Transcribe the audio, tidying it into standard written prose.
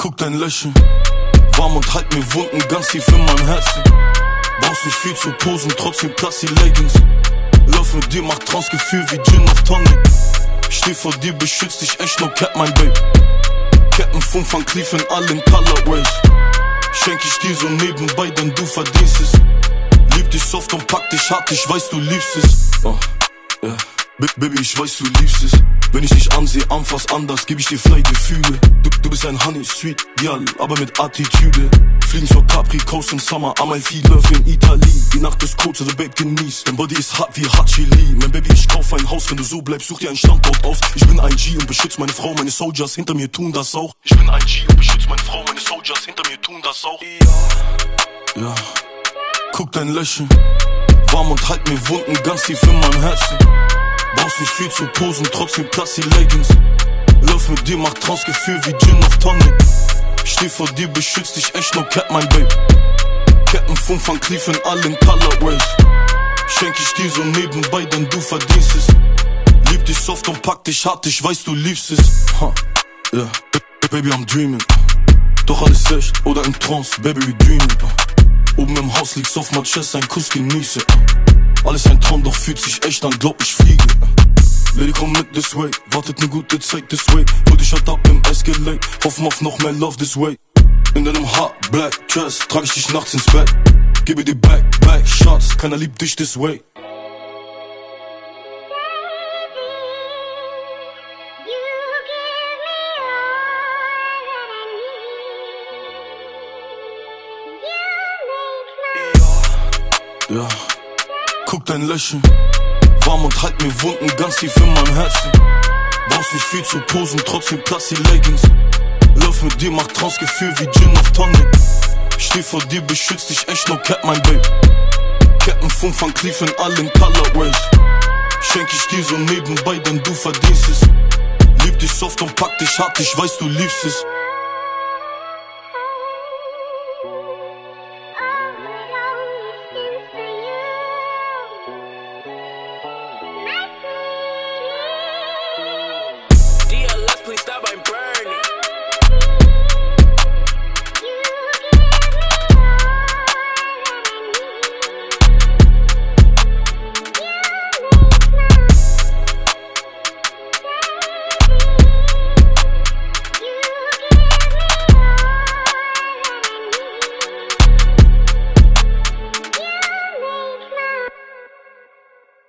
Guck dein Lächeln, warm und halt mir Wunden ganz tief in meinem Herzen. Brauchst nicht viel zu posen, trotzdem Platz die Leggings. Lauf mit dir, macht Transgefühl wie Gin auf Tonic. Steh vor dir, beschützt dich echt, no cap, mein Babe. Captain Funk von Cleef in allen Colorways. Schenk ich dir so nebenbei, denn du verdienst es. Lieb dich soft und pack dich hart, ich weiß, du liebst es. Oh, yeah. Baby, ich weiß, du liebst es. Wenn ich dich ansehe, anfass anders, geb ich dir fly Gefühle. Du bist ein Honey Sweet Girl, aber mit Attitüde. Fliegen zur Capri Coast im Summer, Amalfi Love in Italien. Die Nacht ist kurz, also Babe, genieß. Dein Body ist hart wie Hot Chili. Mein Baby, ich kauf ein Haus, wenn du so bleibst, such dir einen Standort aus. Ich bin ein G und beschütz meine Frau, meine Soldiers hinter mir tun das auch. Ich bin ein G und beschütz meine Frau, meine Soldiers hinter mir tun das auch. Ja, guck dein Lächeln, warm und halt mir Wunden ganz tief in meinem Herzen. Brauchst nicht viel zu posen, trotzdem Platz die Leggings. Lauf mit dir, macht Transgefühl wie Gin auf Tonic. Steh vor dir, beschützt dich echt, no cap, mein Babe. Captain Funk von Cleef in allen Colorways. Schenk ich dir so nebenbei, denn du verdienst es. Lieb dich soft und pack dich hart, ich weiß, du liebst es. Yeah. Baby, I'm dreaming. Doch alles echt oder im Trance, Baby, we dreaming. Oben im Haus liegst auf mein Chest, ein Kuss genieße. Alles ein Traum, doch fühlt sich echt an, glaub ich fliege. Lady, komm mit this way, wartet ne gute Zeit this way. Hol dich halt ab im Escalade, hoffen auf noch mehr Love this way. In deinem Hot Black Dress trag ich dich nachts ins Bett. Gebe dir back shots, keiner liebt dich this way. Ja, guck dein Lächeln, warm und halt mir Wunden ganz tief in meinem Herzen. Brauchst nicht viel zu posen, trotzdem Platz die Leggings. Lauf mit dir, macht Transgefühl wie Gin auf Tonic. Steh vor dir, beschützt dich echt, no cap, mein Babe. Captain Funk von Cleef in allen Colorways. Schenk ich dir so nebenbei, denn du verdienst es. Lieb dich soft und pack dich hart, ich weiß, du liebst es.